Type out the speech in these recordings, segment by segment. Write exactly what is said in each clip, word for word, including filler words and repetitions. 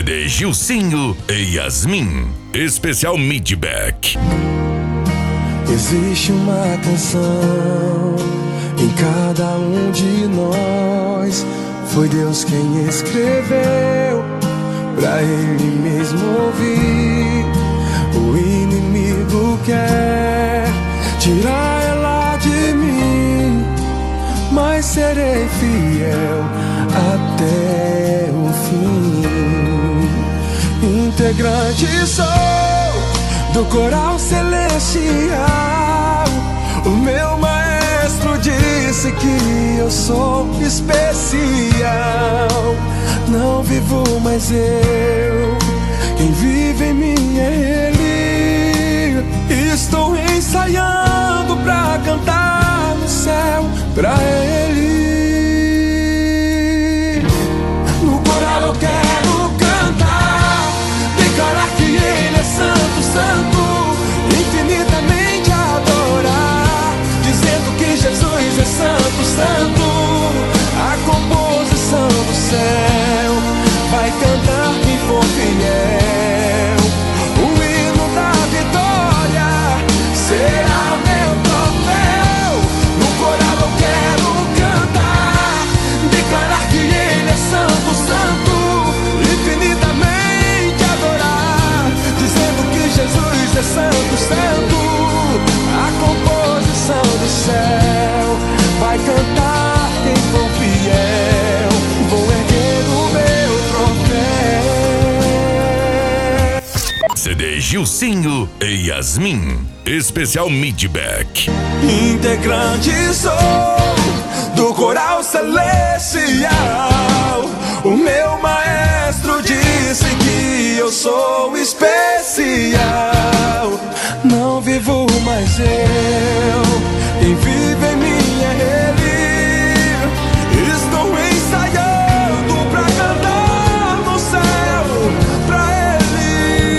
D Gilcinho e Yasmin. Especial Midback. Existe uma canção em cada um de nós. Foi Deus quem escreveu pra Ele mesmo ouvir. O inimigo quer tirar ela de mim, mas serei fiel até o fim. Integrante sou do coral celestial. O meu maestro disse que eu sou especial. Não vivo mais eu, quem vive em mim é Ele. Estou ensaiando pra cantar no céu pra Ele. No coral eu quero cantar, declarar que Ele é santo, santo, infinitamente adorar, dizendo que Jesus é santo, santo. A composição do céu vai cantar quem for fiel. O hino da vitória será meu troféu. No coral eu quero cantar, declarar que Ele é santo, santo, infinitamente adorar, dizendo que Jesus é santo, santo. A composição do céu vai cantar quem for fiel. Vou erguer o meu troféu. C D Gilcinho e Yasmin. Especial Midback. Integrante sou do coral celestial. O meu maestro disse que eu sou especial. Não vivo mais eu, quem vive em mim é Ele. Estou ensaiando pra cantar no céu pra Ele.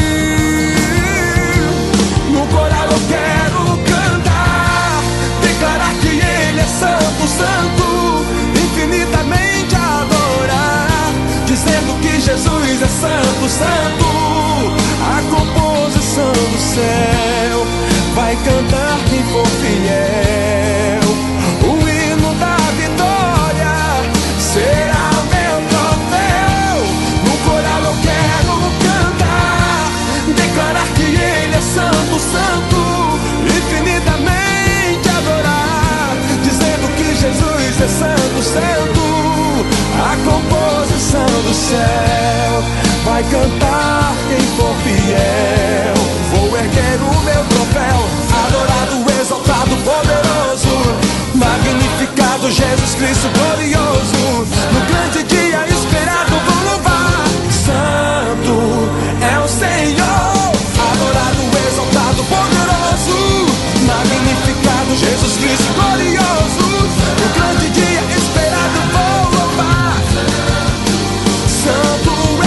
No coral eu quero cantar, declarar que Ele é santo, santo, infinitamente adorar, dizendo que Jesus é santo, santo. A composição do céu vai cantar quem for fiel. O hino da vitória será meu troféu. No coral eu quero cantar, declarar que Ele é santo, santo, infinitamente adorar, dizendo que Jesus é santo, santo. A composição do céu vai cantar quem for fiel. Vou erguer o meu troféu, adorado, exaltado, poderoso, magnificado Jesus Cristo glorioso. No grande dia esperado vou louvar. Santo é o Senhor, adorado, exaltado, poderoso, magnificado Jesus Cristo glorioso. No grande dia esperado vou louvar. Santo é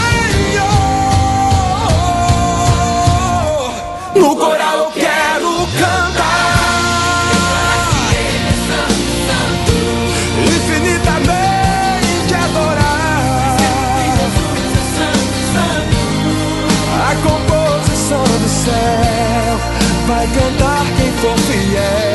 o Senhor. No coral eu quero cantar, infinitamente adorar, a composição do céu vai cantar quem for fiel.